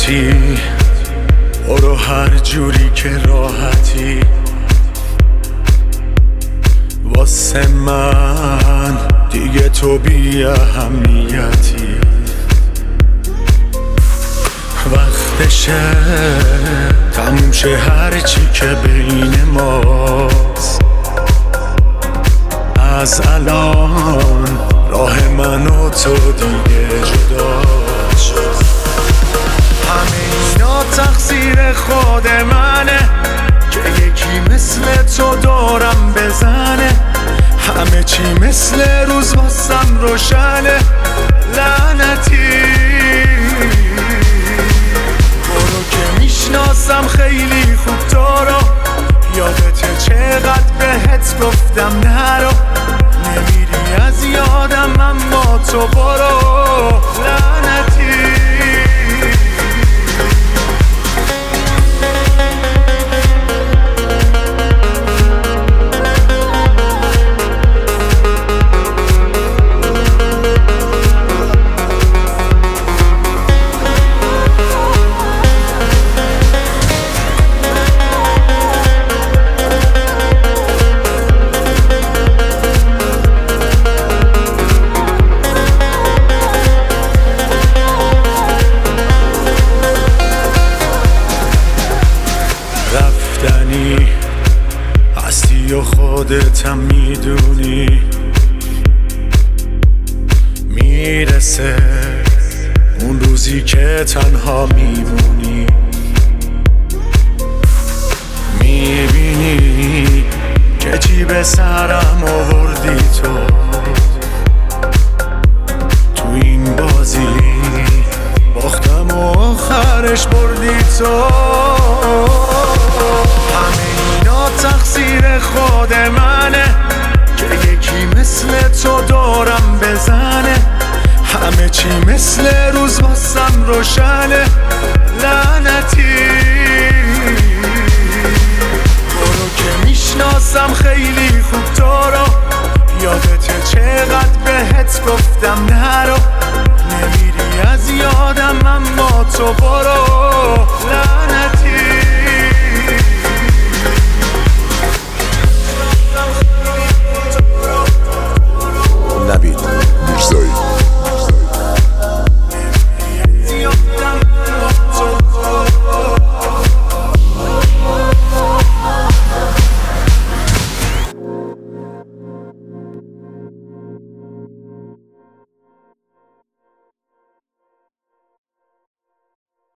لعنتی، برو هر جوری که راحتی. واسه من دیگه تو بی اهمیتی. وقتشه تموم شه هرچی که بین ماست. از الان راه من و تو دیگه جدا شد. همه اینا تقصیر خود منه که یکی مثل تو دورم بزنه. همه چی مثل روز واسم روشنه. لعنتی، برو که میشناسم خیلی خوب تو رو. یادته چقدر بهت گفتم نرو. نمیری از یادم اما تو برو. لعنتی، رفتنی هستی و خودتم میدونی. میرسه اون روزی که تنها میمونی. میبینی که چی به سرم آوردی تو این بازی. باختم و آخرش بردی تو. تقصیر خود منه که یکی مثل تو دورم بزنه. همه چی مثل روز واسم روشنه. لعنتی، برو که میشناسم خیلی خوب تو رو. یادته چقدر بهت گفتم نرو. نمیری از یادم اما تو برو.